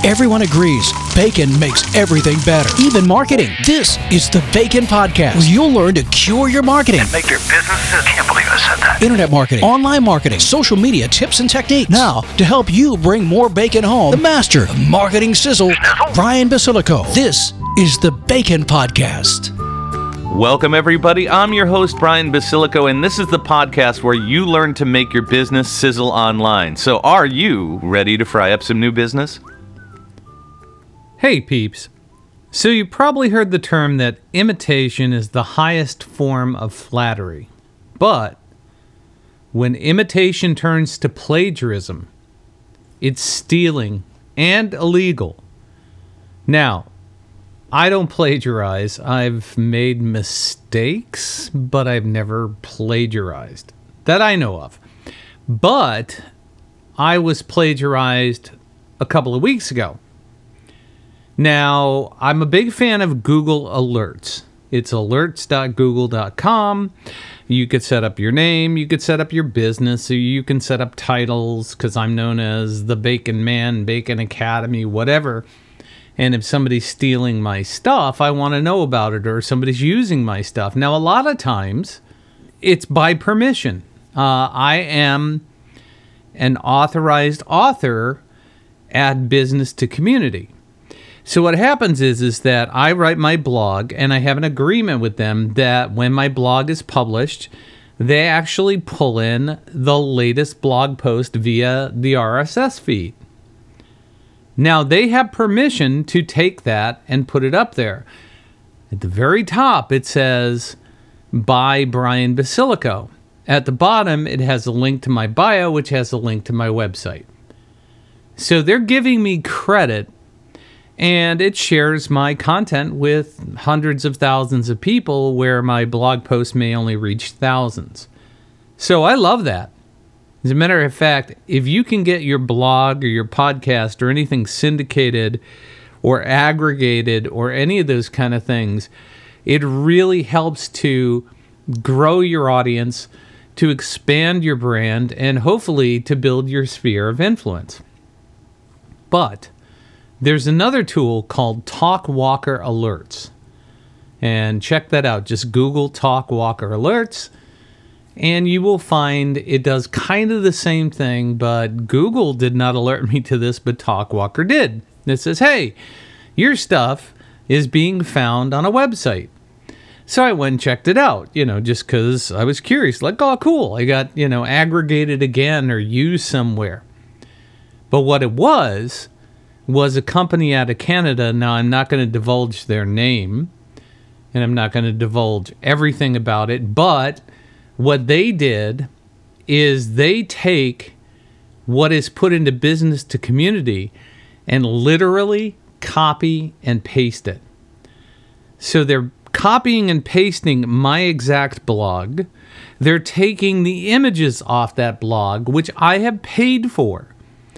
Everyone agrees bacon makes everything better, even marketing. This is the Bacon Podcast, where you'll learn to cure your marketing. And make your business. I can't believe I said that. Internet marketing, online marketing, social media tips and techniques. Now, to help you bring more bacon home, the master of marketing sizzle, Brian Basilico. This is the Bacon Podcast. Welcome, everybody. I'm your host, Brian Basilico, and this is the podcast where you learn to make your business sizzle online. So are you ready to fry up some new business? Hey peeps, so you probably heard the term that imitation is the highest form of flattery. But when imitation turns to plagiarism, it's stealing and illegal. Now, I don't plagiarize. I've made mistakes, but I've never plagiarized that I know of. But I was plagiarized a couple of weeks ago. Now, I'm a big fan of Google Alerts. It's alerts.google.com. You could set up your name, you could set up your business, or you can set up titles, because I'm known as the Bacon Man, Bacon Academy, whatever. And if somebody's stealing my stuff, I want to know about it, or somebody's using my stuff. Now, a lot of times, it's by permission. I am an authorized author at Business to Community. So what happens is that I write my blog, and I have an agreement with them that when my blog is published, they actually pull in the latest blog post via the RSS feed. Now, they have permission to take that and put it up there. At the very top, it says, by Brian Basilico. At the bottom, it has a link to my bio, which has a link to my website. So they're giving me credit, and it shares my content with hundreds of thousands of people where my blog post may only reach thousands. So I love that. As a matter of fact, if you can get your blog or your podcast or anything syndicated or aggregated or any of those kind of things, it really helps to grow your audience, to expand your brand, and hopefully to build your sphere of influence. But there's another tool called TalkWalker Alerts. And check that out. Just Google TalkWalker Alerts, and you will find it does kind of the same thing, but Google did not alert me to this, but TalkWalker did. It says, hey, your stuff is being found on a website. So I went and checked it out, just because I was curious. Like, oh, cool. I got, aggregated again or used somewhere. But what it was a company out of Canada. Now, I'm not going to divulge their name, and I'm not going to divulge everything about it, but what they did is they take what is put into Business to Community and literally copy and paste it. So they're copying and pasting my exact blog. They're taking the images off that blog, which I have paid for.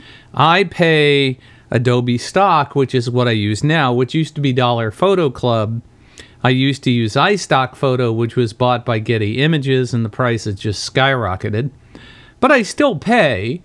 I pay Adobe Stock, which is what I use now, which used to be Dollar Photo Club. I used to use iStock Photo, which was bought by Getty Images, and the price has just skyrocketed. But I still pay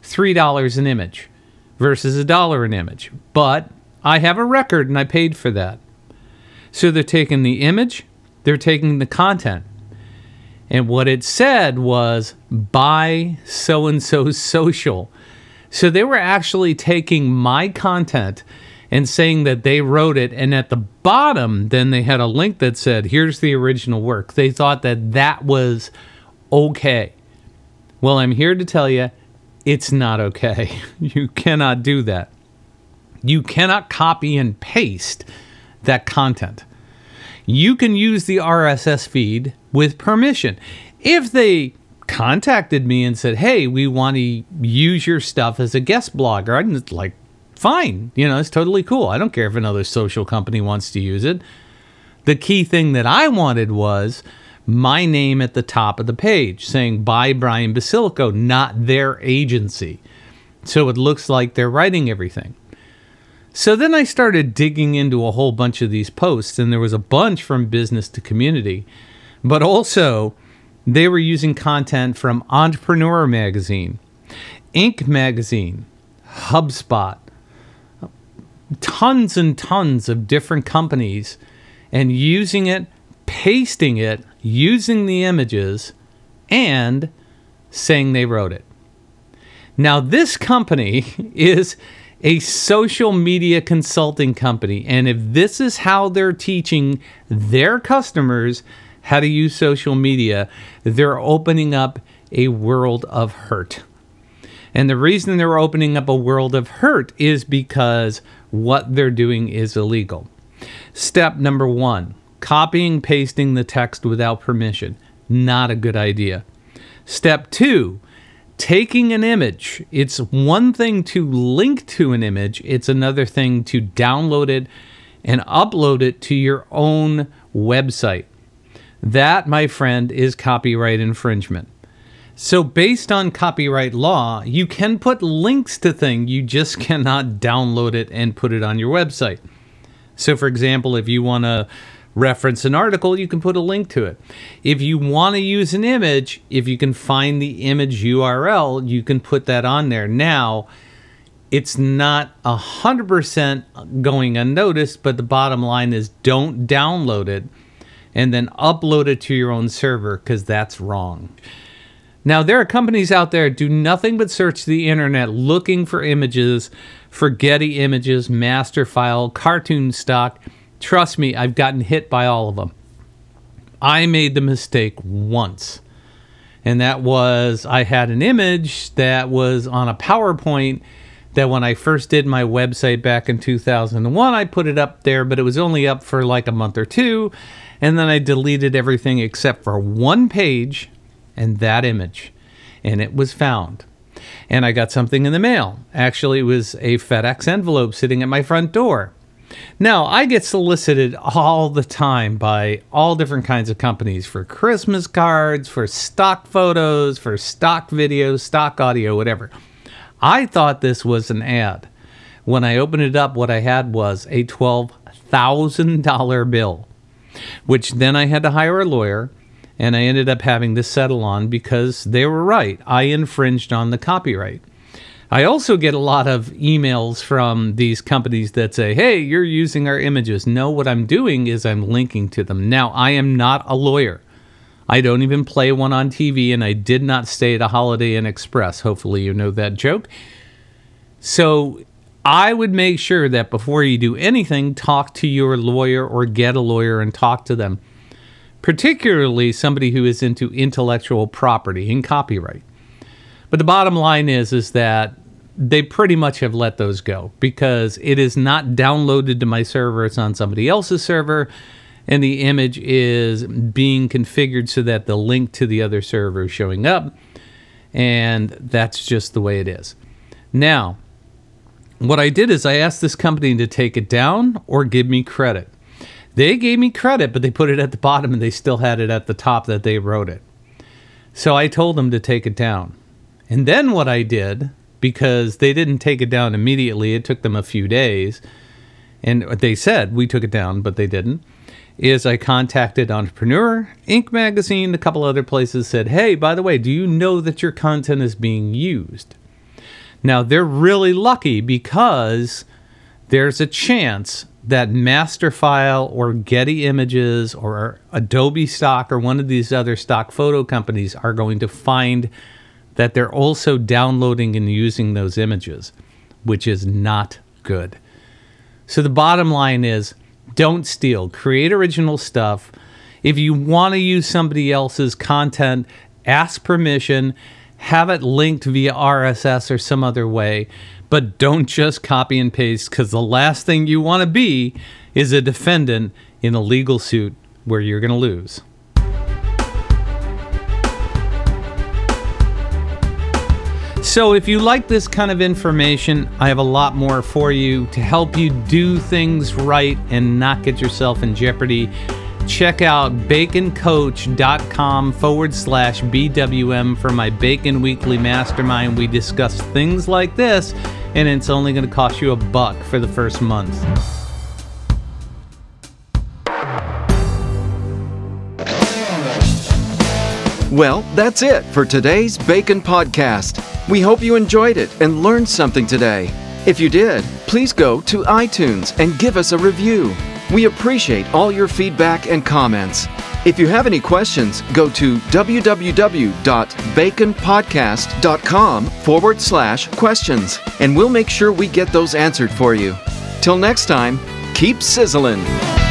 $3 an image versus $1 an image. But I have a record, and I paid for that. So they're taking the image, they're taking the content. And what it said was, buy so-and-so's social. So they were actually taking my content and saying that they wrote it, and at the bottom, then they had a link that said, here's the original work. They thought that that was okay. Well, I'm here to tell you, it's not okay. You cannot do that. You cannot copy and paste that content. You can use the RSS feed with permission. If they contacted me and said, hey, we want to use your stuff as a guest blogger, I'm just like, fine, it's totally cool. I don't care if another social company wants to use it. The key thing that I wanted was my name at the top of the page saying, by Brian Basilico, not their agency. So it looks like they're writing everything. So then I started digging into a whole bunch of these posts, and there was a bunch from Business to Community, but also they were using content from Entrepreneur Magazine, Inc. Magazine, HubSpot, tons and tons of different companies and using it, pasting it, using the images, and saying they wrote it. Now, this company is a social media consulting company, and if this is how they're teaching their customers how to use social media, they're opening up a world of hurt. And the reason they're opening up a world of hurt is because what they're doing is illegal. Step number 1, copying, pasting the text without permission. Not a good idea. Step 2, taking an image. It's one thing to link to an image. It's another thing to download it and upload it to your own website. That, my friend, is copyright infringement. So based on copyright law, you can put links to things, you just cannot download it and put it on your website. So for example, if you want to reference an article, you can put a link to it. If you want to use an image, if you can find the image URL, you can put that on there. Now, it's not 100% going unnoticed, but the bottom line is don't download it and then upload it to your own server, because that's wrong. Now, there are companies out there that do nothing but search the internet looking for images, for Getty Images, Masterfile, Cartoon Stock. Trust me, I've gotten hit by all of them. I made the mistake once, and that was I had an image that was on a PowerPoint that when I first did my website back in 2001, I put it up there, but it was only up for like a month or two, and then I deleted everything except for one page and that image, and it was found. And I got something in the mail. Actually, it was a FedEx envelope sitting at my front door. Now, I get solicited all the time by all different kinds of companies for Christmas cards, for stock photos, for stock videos, stock audio, whatever. I thought this was an ad. When I opened it up, what I had was a $12,000 bill, which then I had to hire a lawyer, and I ended up having to settle on because they were right. I infringed on the copyright. I also get a lot of emails from these companies that say, hey, you're using our images. No, what I'm doing is I'm linking to them. Now, I am not a lawyer. I don't even play one on TV, and I did not stay at a Holiday Inn Express. Hopefully you know that joke. So I would make sure that before you do anything, talk to your lawyer or get a lawyer and talk to them, particularly somebody who is into intellectual property and copyright. But the bottom line is that they pretty much have let those go because it is not downloaded to my server. It's on somebody else's server, and the image is being configured so that the link to the other server is showing up, and that's just the way it is. Now, what I did is I asked this company to take it down or give me credit. They gave me credit, but they put it at the bottom, and they still had it at the top that they wrote it. So I told them to take it down. And then what I did, because they didn't take it down immediately, it took them a few days, and they said we took it down, but they didn't, is I contacted Entrepreneur, Inc. magazine, a couple other places, said, hey, by the way, do you know that your content is being used? Now, they're really lucky because there's a chance that Masterfile or Getty Images or Adobe Stock or one of these other stock photo companies are going to find that they're also downloading and using those images, which is not good. So the bottom line is, don't steal. Create original stuff. If you want to use somebody else's content, ask permission, have it linked via RSS or some other way, but don't just copy and paste, because the last thing you want to be is a defendant in a legal suit where you're going to lose. So if you like this kind of information, I have a lot more for you to help you do things right and not get yourself in jeopardy. Check out baconcoach.com/BWM for my Bacon Weekly Mastermind. We discuss things like this, and it's only going to cost you $1 for the first month. Well, that's it for today's Bacon Podcast. We hope you enjoyed it and learned something today. If you did, please please go to iTunes and give us a review. We appreciate all your feedback and comments. If you have any questions, go to www.baconpodcast.com/questions, and we'll make sure we get those answered for you. Till next time, keep sizzling.